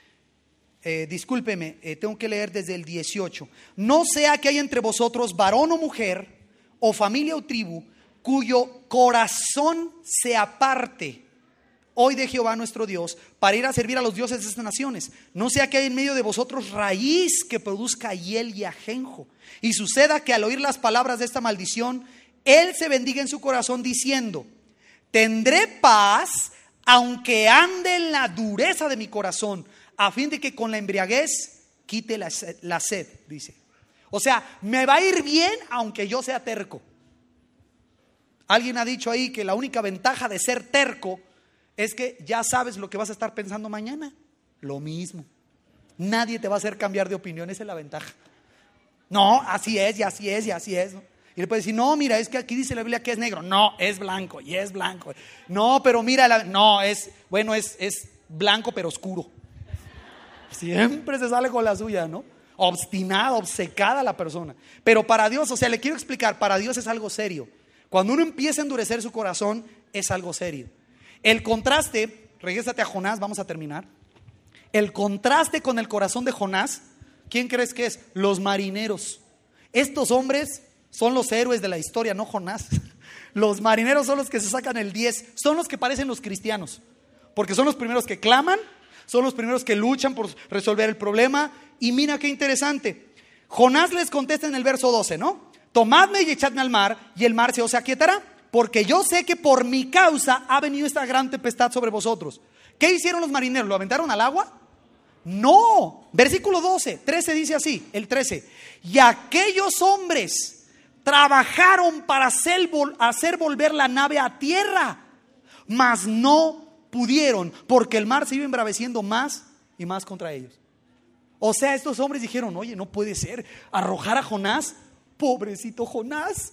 Discúlpeme, tengo que leer desde el 18. No sea que haya entre vosotros varón o mujer, o familia o tribu, cuyo corazón se aparte hoy de Jehová nuestro Dios para ir a servir a los dioses de estas naciones. No sea que haya en medio de vosotros raíz que produzca hiel y ajenjo, y suceda que al oír las palabras de esta maldición, él se bendiga en su corazón diciendo: tendré paz aunque ande en la dureza de mi corazón, a fin de que con la embriaguez quite la sed, dice. O sea, me va a ir bien aunque yo sea terco. Alguien ha dicho ahí que la única ventaja de ser terco es que ya sabes lo que vas a estar pensando mañana. Lo mismo. Nadie te va a hacer cambiar de opinión, esa es la ventaja. No, así es, y así es, y así es, ¿no? Y le puede decir: no, mira, es que aquí dice la Biblia que es negro. No, es blanco, y es blanco. No, pero mira, no, es blanco pero oscuro. Siempre se sale con la suya, ¿no? Obstinada, obcecada la persona. Pero para Dios, o sea, le quiero explicar, para Dios es algo serio. Cuando uno empieza a endurecer su corazón, es algo serio. El contraste, regrésate a Jonás, vamos a terminar. El contraste con el corazón de Jonás, ¿quién crees que es? Los marineros. Estos hombres son los héroes de la historia, no Jonás. Los marineros son los que se sacan el 10, son los que parecen los cristianos, porque son los primeros que claman, son los primeros que luchan por resolver el problema. Y mira qué interesante, Jonás les contesta en el verso 12, ¿no? Tomadme y echadme al mar, y el mar se os aquietará, porque yo sé que por mi causa ha venido esta gran tempestad sobre vosotros. ¿Qué hicieron los marineros? ¿Lo aventaron al agua? No. Versículo 13 dice así, el 13: y aquellos hombres trabajaron para hacer volver la nave a tierra, mas no pudieron, porque el mar se iba embraveciendo más y más contra ellos. O sea, estos hombres dijeron: oye, no puede ser, arrojar a Jonás, pobrecito Jonás.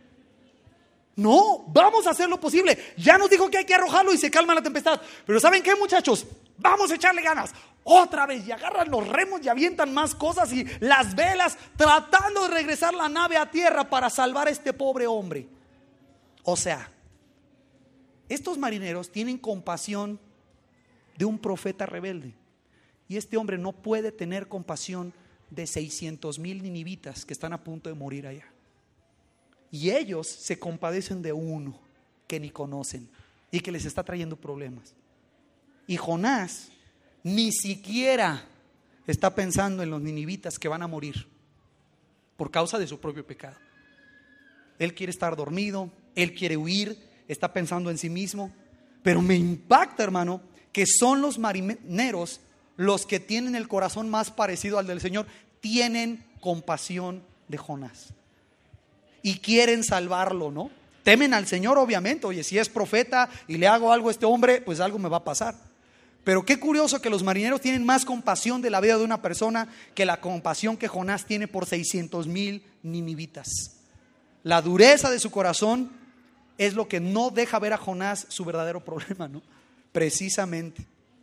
No, vamos a hacer lo posible. Ya nos dijo que hay que arrojarlo y se calma la tempestad. Pero ¿saben qué, muchachos? Vamos a echarle ganas. Otra vez, y agarran los remos y avientan más cosas y las velas, tratando de regresar la nave a tierra para salvar a este pobre hombre. O sea, estos marineros tienen compasión de un profeta rebelde, y este hombre no puede tener compasión de 600,000 ninivitas que están a punto de morir allá. Y ellos se compadecen de uno que ni conocen y que les está trayendo problemas. Y Jonás ni siquiera está pensando en los ninivitas que van a morir por causa de su propio pecado. Él quiere estar dormido, él quiere huir, está pensando en sí mismo. Pero me impacta, hermano, que son los marineros los que tienen el corazón más parecido al del Señor. Tienen compasión de Jonás y quieren salvarlo, ¿no? Temen al Señor, obviamente. Oye, si es profeta y le hago algo a este hombre, pues algo me va a pasar. Pero qué curioso que los marineros tienen más compasión de la vida de una persona que la compasión que Jonás tiene por 600,000 ninivitas. La dureza de su corazón es lo que no deja ver a Jonás su verdadero problema, ¿no? Precisamente.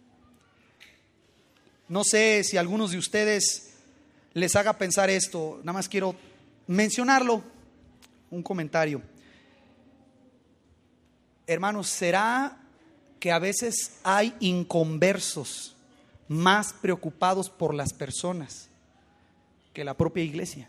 No sé si a algunos de ustedes les haga pensar esto, nada más quiero mencionarlo. Un comentario. Hermanos, ¿será que a veces hay inconversos más preocupados por las personas que la propia iglesia?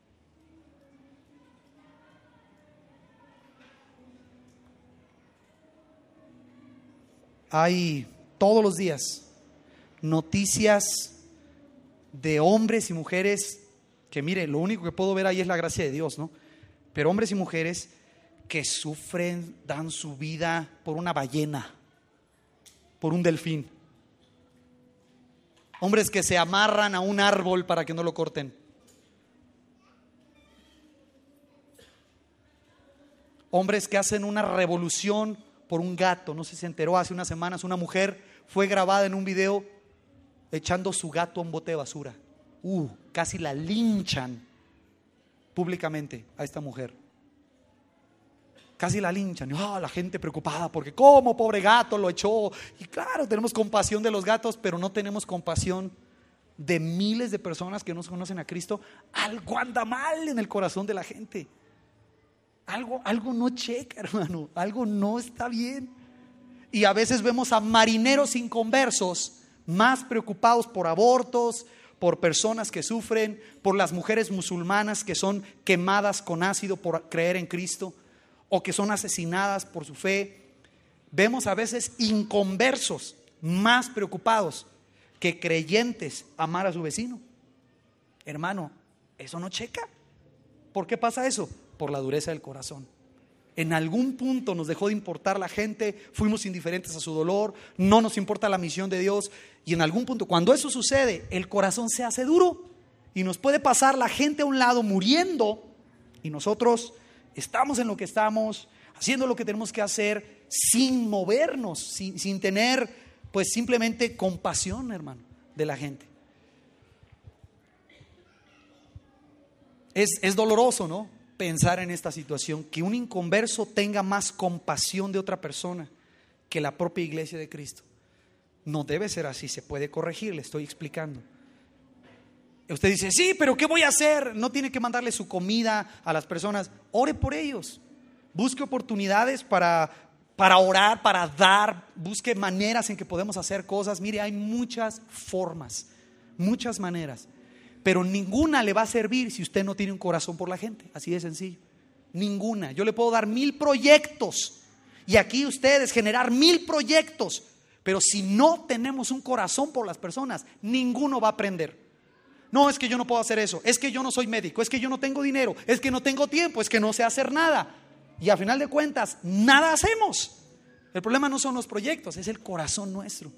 Hay todos los días noticias de hombres y mujeres que, mire, lo único que puedo ver ahí es la gracia de Dios, ¿no? Pero hombres y mujeres que sufren, dan su vida por una ballena, por un delfín. Hombres que se amarran a un árbol para que no lo corten. Hombres que hacen una revolución por un gato. No sé si se enteró, hace unas semanas una mujer fue grabada en un video echando su gato a un bote de basura. Casi la linchan públicamente a esta mujer. Casi la linchan. La gente preocupada porque ¿cómo pobre gato lo echó? Y claro, tenemos compasión de los gatos, pero no tenemos compasión de miles de personas que no conocen a Cristo. Algo anda mal en el corazón de la gente. Algo no checa, hermano. Algo no está bien. Y a veces vemos a marineros inconversos más preocupados por abortos, por personas que sufren, por las mujeres musulmanas que son quemadas con ácido por creer en Cristo, o que son asesinadas por su fe. Vemos a veces inconversos más preocupados que creyentes amar a su vecino. Hermano, eso no checa. ¿Por qué pasa eso? Por la dureza del corazón. En algún punto nos dejó de importar la gente, fuimos indiferentes a su dolor, no nos importa la misión de Dios, y en algún punto, cuando eso sucede, el corazón se hace duro y nos puede pasar la gente a un lado muriendo y nosotros estamos en lo que estamos, haciendo lo que tenemos que hacer sin movernos, sin tener pues simplemente compasión, hermano, de la gente. Es doloroso, ¿no? Pensar en esta situación, que un inconverso tenga más compasión de otra persona que la propia iglesia de Cristo. No debe ser así, se puede corregir, le estoy explicando. Usted dice, sí, pero ¿qué voy a hacer? No tiene que mandarle su comida a las personas. Ore por ellos. Busque oportunidades para orar, para dar. Busque maneras en que podemos hacer cosas. Mire, hay muchas formas, muchas maneras. Pero ninguna le va a servir si usted no tiene un corazón por la gente. Así de sencillo. Ninguna. Yo le puedo dar 1000 proyectos. Y aquí ustedes generar 1000 proyectos. Pero si no tenemos un corazón por las personas, ninguno va a aprender. No, es que yo no puedo hacer eso, es que yo no soy médico, es que yo no tengo dinero, es que no tengo tiempo, es que no sé hacer nada. Y a final de cuentas, nada hacemos. El problema no son los proyectos, es el corazón nuestro.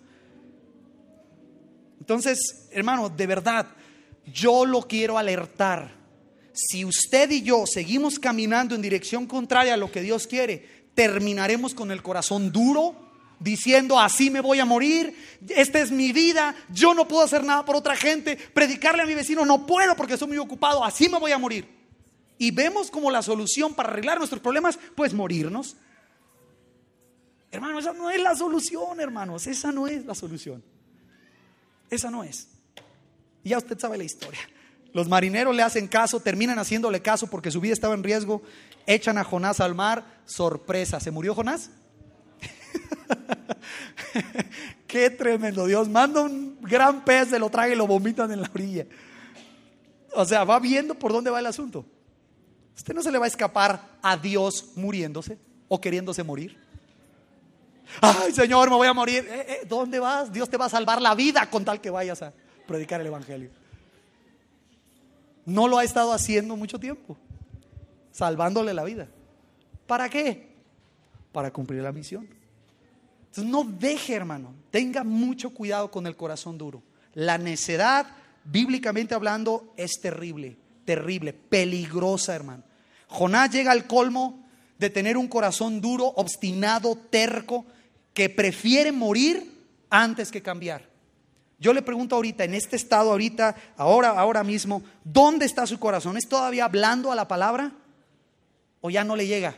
Entonces, hermano, de verdad, yo lo quiero alertar. Si usted y yo seguimos caminando en dirección contraria a lo que Dios quiere, terminaremos con el corazón duro, diciendo así me voy a morir, esta es mi vida, yo no puedo hacer nada por otra gente, predicarle a mi vecino no puedo porque estoy muy ocupado, así me voy a morir. Y vemos como la solución para arreglar nuestros problemas, pues morirnos. Hermano, esa no es la solución, hermanos, esa no es la solución. Esa no es. Y ya usted sabe la historia. Los marineros le hacen caso, terminan haciéndole caso porque su vida estaba en riesgo, echan a Jonás al mar, sorpresa, ¿se murió Jonás? Qué tremendo. Dios manda un gran pez, se lo traga y lo vomitan en la orilla. O sea, va viendo por dónde va el asunto. Usted no se le va a escapar a Dios muriéndose o queriéndose morir. Ay, Señor, me voy a morir. ¿Dónde vas? Dios te va a salvar la vida con tal que vayas a predicar el evangelio. No lo ha estado haciendo mucho tiempo, salvándole la vida. ¿Para qué? Para cumplir la misión. Entonces no deje, hermano, tenga mucho cuidado con el corazón duro. La necedad, bíblicamente hablando, es terrible, terrible, peligrosa, hermano. Jonás llega al colmo de tener un corazón duro, obstinado, terco, que prefiere morir antes que cambiar. Yo le pregunto ahorita, en este estado ahorita, ahora mismo, ¿dónde está su corazón? ¿Es todavía hablando a la palabra o ya no le llega?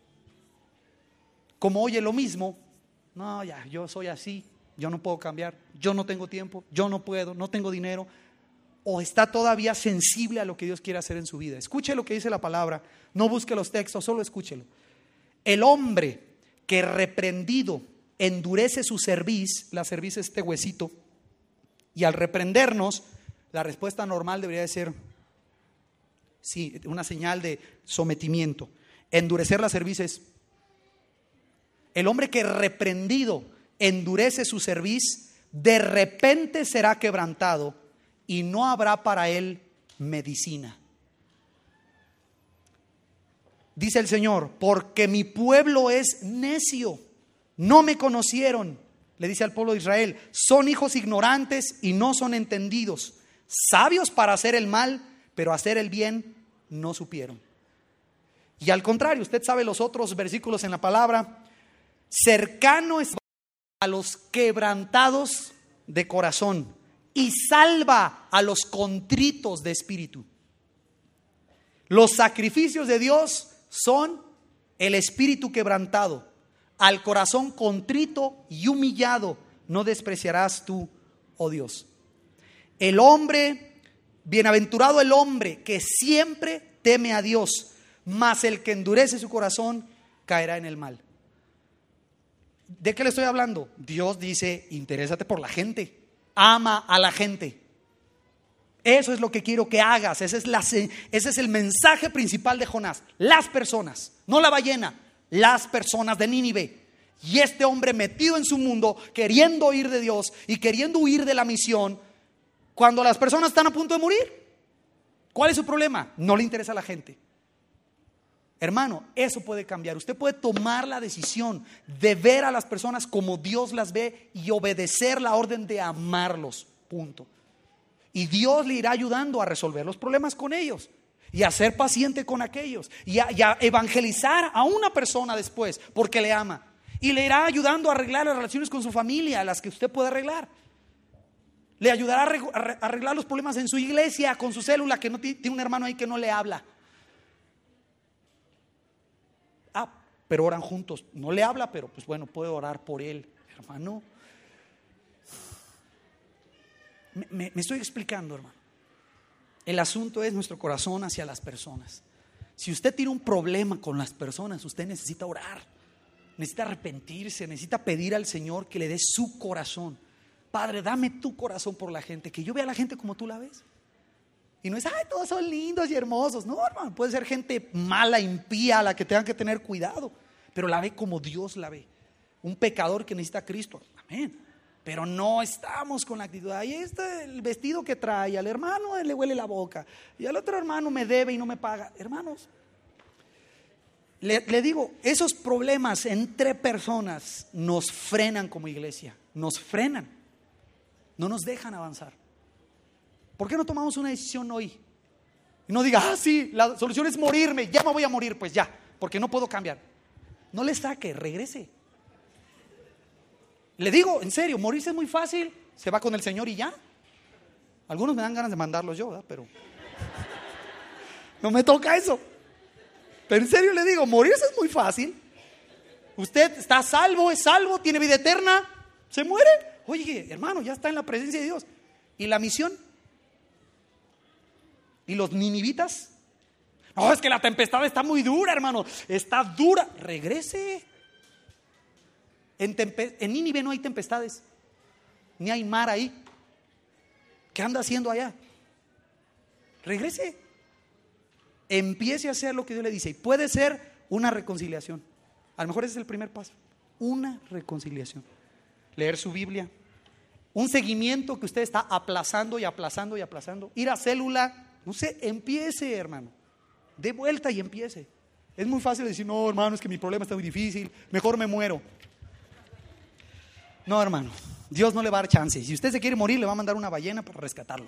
Como oye lo mismo, no, ya, yo soy así, yo no puedo cambiar, yo no tengo tiempo, yo no puedo, no tengo dinero. O está todavía sensible a lo que Dios quiere hacer en su vida. Escuche lo que dice la palabra, no busque los textos, solo escúchelo. El hombre que reprendido endurece su cerviz, la cerviz es este huesito, y al reprendernos, la respuesta normal debería de ser, sí, una señal de sometimiento. Endurecer la cerviz es, el hombre que reprendido endurece su cerviz, de repente será quebrantado y no habrá para él medicina. Dice el Señor, porque mi pueblo es necio, no me conocieron. Le dice al pueblo de Israel, son hijos ignorantes y no son entendidos, sabios para hacer el mal, pero hacer el bien no supieron. Y al contrario, usted sabe los otros versículos en la palabra, cercano es a los quebrantados de corazón y salva a los contritos de espíritu. Los sacrificios de Dios son el espíritu quebrantado. Al corazón contrito y humillado no despreciarás tú, oh Dios. El hombre, bienaventurado el hombre que siempre teme a Dios, mas el que endurece su corazón caerá en el mal. ¿De qué le estoy hablando? Dios dice, interésate por la gente, ama a la gente. Eso es lo que quiero que hagas. Ese es el mensaje principal de Jonás. Las personas, no la ballena, las personas de Nínive. Y este hombre metido en su mundo, queriendo oír de Dios y queriendo huir de la misión, cuando las personas están a punto de morir. ¿Cuál es su problema? No le interesa a la gente. Hermano, eso puede cambiar. Usted puede tomar la decisión de ver a las personas como Dios las ve y obedecer la orden de amarlos. Punto. Y Dios le irá ayudando a resolver los problemas con ellos y a ser paciente con aquellos y a evangelizar a una persona después porque le ama. Y le irá ayudando a arreglar las relaciones con su familia, las que usted puede arreglar. Le ayudará a arreglar los problemas en su iglesia, con su célula, que no tiene un hermano ahí que no le habla. Pero oran juntos. No le habla, pero pues bueno, puede orar por él. Hermano, me estoy explicando, hermano. El asunto es nuestro corazón hacia las personas. Si usted tiene un problema con las personas, usted necesita orar, necesita arrepentirse, necesita pedir al Señor que le dé su corazón. Padre, dame tu corazón por la gente, que yo vea a la gente como tú la ves. Y no es, ay, todos son lindos y hermosos. No, hermano, puede ser gente mala, impía, a la que tengan que tener cuidado, pero la ve como Dios la ve. Un pecador que necesita a Cristo. Amén. Pero no estamos con la actitud, ahí está el vestido que trae, al hermano le huele la boca y al otro hermano me debe y no me paga. Hermanos, le digo, esos problemas entre personas nos frenan como iglesia, nos frenan, no nos dejan avanzar. ¿Por qué no tomamos una decisión hoy? Y no diga, sí, la solución es morirme, ya me voy a morir, pues ya, porque no puedo cambiar. No le saque, regrese. Le digo, en serio, morirse es muy fácil. Se va con el Señor y ya. Algunos me dan ganas de mandarlos yo, ¿verdad? Pero no me toca eso. Pero en serio le digo, morirse es muy fácil. Usted está salvo, es salvo, tiene vida eterna, se muere. Oye, hermano, ya está en la presencia de Dios. ¿Y la misión? ¿Y los ninivitas? No, es que la tempestad está muy dura, hermano. Está dura. Regrese. En Nínive no hay tempestades, ni hay mar ahí. ¿Qué anda haciendo allá? Regrese. Empiece a hacer lo que Dios le dice. Y puede ser una reconciliación. A lo mejor ese es el primer paso. Una reconciliación. Leer su Biblia. Un seguimiento que usted está aplazando y aplazando y aplazando. Ir a célula. No sé, empiece, hermano. Dé vuelta y empiece. Es muy fácil decir, no, hermano, es que mi problema está muy difícil, mejor me muero. No, hermano, Dios no le va a dar chance. Si usted se quiere morir, le va a mandar una ballena para rescatarlo.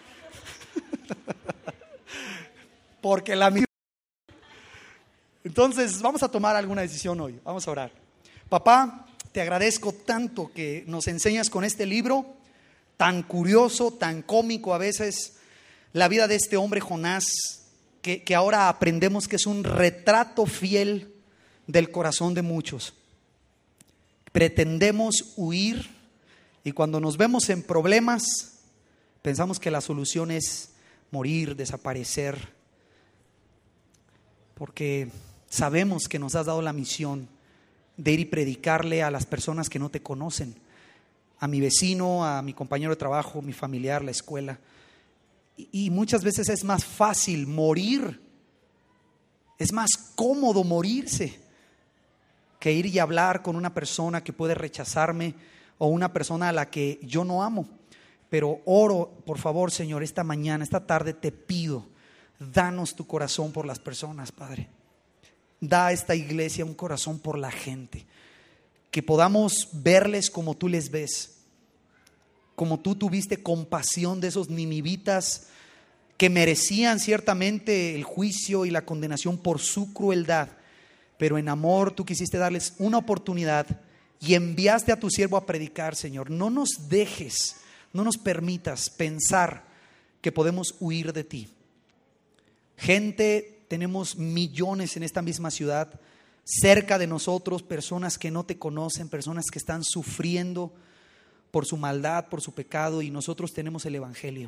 Porque la misión. Entonces, vamos a tomar alguna decisión hoy. Vamos a orar. Papá, te agradezco tanto que nos enseñas con este libro, tan curioso, tan cómico a veces, la vida de este hombre Jonás, que ahora aprendemos que es un retrato fiel del corazón de muchos. Pretendemos huir y cuando nos vemos en problemas pensamos que la solución es morir, desaparecer, porque sabemos que nos has dado la misión de ir y predicarle a las personas que no te conocen, a mi vecino, a mi compañero de trabajo, mi familiar, la escuela. Y muchas veces es más fácil morir, es más cómodo morirse que ir y hablar con una persona que puede rechazarme o una persona a la que yo no amo. Pero oro, por favor, Señor, esta mañana, esta tarde te pido, danos tu corazón por las personas, Padre. da a esta iglesia un corazón por la gente, que podamos verles como tú les ves, como tú tuviste compasión de esos ninivitas que merecían ciertamente el juicio y la condenación por su crueldad, pero en amor tú quisiste darles una oportunidad y enviaste a tu siervo a predicar, Señor. No nos dejes, no nos permitas pensar que podemos huir de ti. Gente, tenemos millones en esta misma ciudad, cerca de nosotros, personas que no te conocen, personas que están sufriendo por su maldad, por su pecado, y nosotros tenemos el evangelio.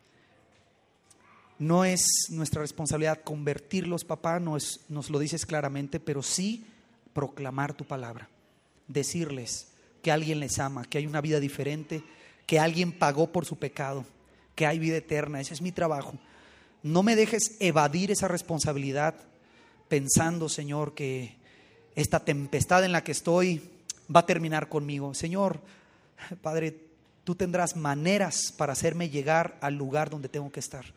No es nuestra responsabilidad convertirlos, papá, nos lo dices claramente, pero sí proclamar tu palabra, decirles que alguien les ama, que hay una vida diferente, que alguien pagó por su pecado, que hay vida eterna. Ese es mi trabajo. No me dejes evadir esa responsabilidad pensando, Señor, que esta tempestad en la que estoy va a terminar conmigo. Señor, Padre, tú tendrás maneras para hacerme llegar al lugar donde tengo que estar.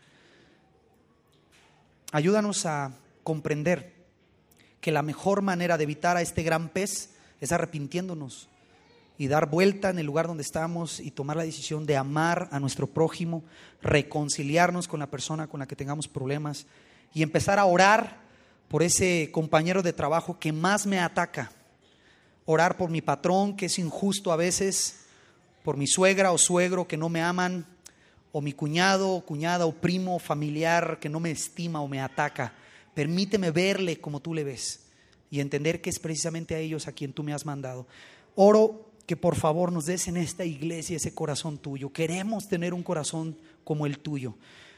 Ayúdanos a comprender que la mejor manera de evitar a este gran pez es arrepintiéndonos y dar vuelta en el lugar donde estamos y tomar la decisión de amar a nuestro prójimo, reconciliarnos con la persona con la que tengamos problemas y empezar a orar por ese compañero de trabajo que más me ataca, orar por mi patrón que es injusto a veces, por mi suegra o suegro que no me aman, o mi cuñado o cuñada o primo o familiar que no me estima o me ataca. Permíteme verle como tú le ves y entender que es precisamente a ellos a quien tú me has mandado. Oro que por favor nos des en esta iglesia ese corazón tuyo. Queremos tener un corazón como el tuyo.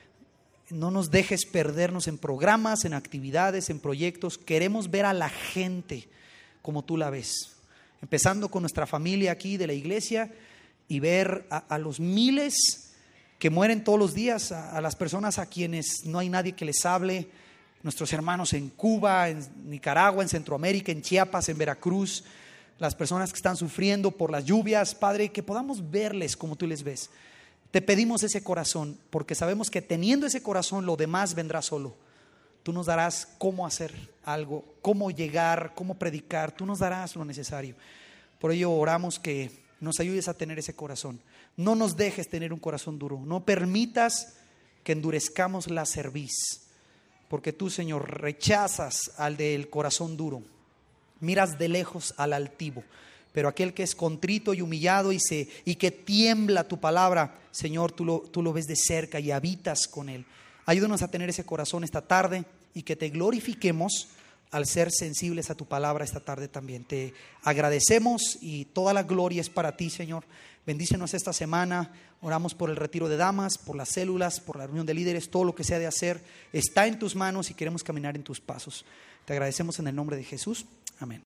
No nos dejes perdernos en programas, en actividades, en proyectos. Queremos ver a la gente como tú la ves, empezando con nuestra familia aquí de la iglesia, y ver a los miles que mueren todos los días, a las personas a quienes no hay nadie que les hable, nuestros hermanos en Cuba, en Nicaragua, en Centroamérica, en Chiapas, en Veracruz, las personas que están sufriendo por las lluvias, Padre, que podamos verles como tú les ves. Te pedimos ese corazón, porque sabemos que teniendo ese corazón lo demás vendrá solo. Tú nos darás cómo hacer algo, cómo llegar, cómo predicar, tú nos darás lo necesario. Por ello oramos que nos ayudes a tener ese corazón. No nos dejes tener un corazón duro. No permitas que endurezcamos la cerviz, porque tú, Señor, rechazas al del corazón duro. Miras de lejos al altivo, pero aquel que es contrito y humillado y que tiembla tu palabra, Señor, tú lo ves de cerca y habitas con él. Ayúdanos a tener ese corazón esta tarde y que te glorifiquemos al ser sensibles a tu palabra esta tarde también. Te agradecemos y toda la gloria es para ti, Señor. Bendícenos esta semana. Oramos por el retiro de damas, por las células, por la reunión de líderes. Todo lo que sea de hacer está en tus manos y queremos caminar en tus pasos. Te agradecemos en el nombre de Jesús. Amén.